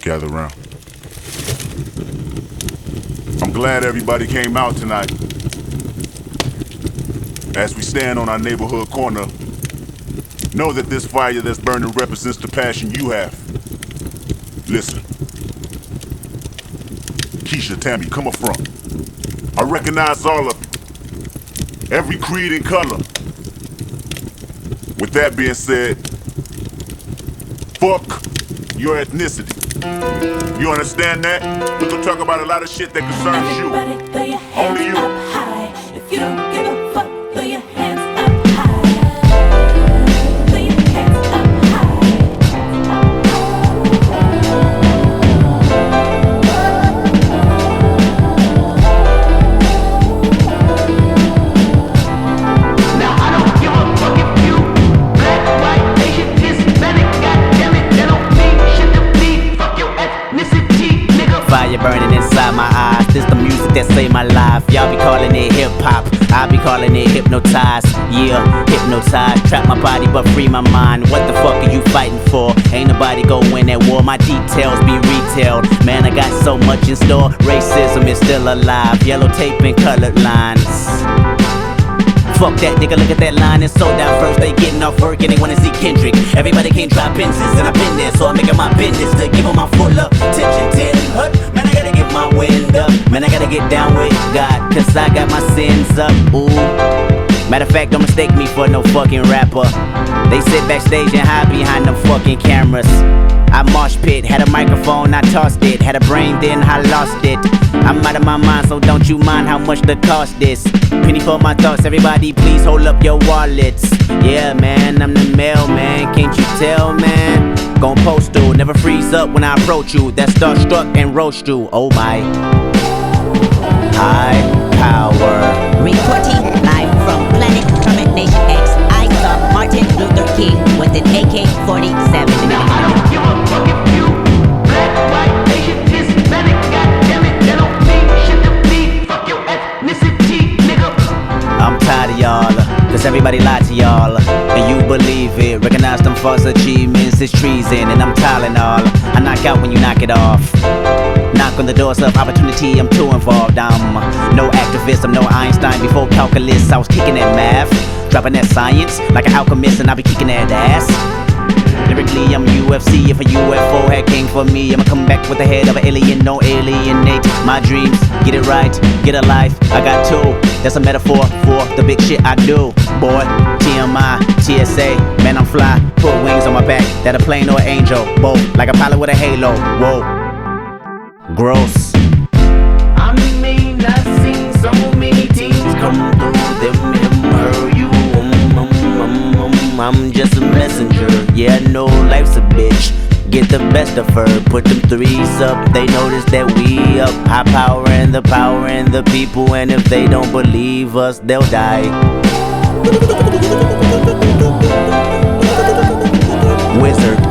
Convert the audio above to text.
gather around. I'm glad everybody came out tonight. As we stand on our neighborhood corner, know that this fire that's burning represents the passion you have. Listen. Keisha, Tammy, come up front. I recognize all of you. Every creed and color. With that being said, fuck your ethnicity. You understand that? We're gonna talk about a lot of shit that concerns you. Everybody throw your hands Only you. up high. If you don't give a fuck, throw your hands up high. Throw your hands up Now I don't give a fuck if you black, white, Asian, Hispanic, goddammit, that don't mean shit to me. Fuck your ethnicity, nigga. Fire burning inside my eyes. This the music that saved my life. Y'all be calling it hip hop, I be calling it hypnotized. Yeah, hypnotized. Trap my body but free my mind. What the fuck are you fighting for? Ain't nobody go win at war. My details be retailed. Man, I got so much in store. Racism is still alive. Yellow tape and colored lines. Fuck that nigga, look at that line, it's so diverse. They getting off work and they wanna see Kendrick. Everybody can't drop Benzes and I've been there, so I'm making my business to give them my full attention. 10 hut, man, I gotta get my wind up. Man, I gotta get down with God, cause I got my sins up. Ooh. Matter of fact, don't mistake me for no fucking rapper. They sit backstage and hide behind them fucking cameras. I mosh pit, had a microphone, I tossed it. Had a brain, then I lost it. I'm out of my mind, so don't you mind how much the cost is. Penny for my thoughts, everybody please hold up your wallets. Yeah man, I'm the mailman, can't you tell man? Gon' postal, never freeze up when I approach you. That's starstruck and roast you, oh my. High power. Reporting live from Planet Kermit Nation X, I saw Martin Luther King with an AK-47. Now I don't give a fuck if you black, white, Asian, Hispanic, goddammit, that don't mean shit to me. Fuck your ethnicity, nigga. I'm tired of y'all, cause everybody lied to y'all, and you believe it. Recognize them false achievements, it's treason, and I'm Tylenol. I knock out when you knock it off. Knock on the doors of opportunity, I'm too involved. I'm no activist, I'm no Einstein. Before calculus, I was kicking that math, dropping that science like an alchemist, and I be kicking that ass. Lyrically, I'm UFC. If a UFO had came for me, I'ma come back with the head of an alien. Don't alienate my dreams. Get it right, get a life. I got two. That's a metaphor for the big shit I do. Boy, TMI, TSA, man I'm fly. Put wings on my back, that a plane or an angel. Both, like a pilot with a halo. Whoa, gross. I mean, I've seen so many teams come through them and hurt you. I'm just a messenger. Yeah, I know life's a bitch. Get the best of her, put them threes up. They notice that we up. High power and the people. And if they don't believe us, they'll die. Wizard.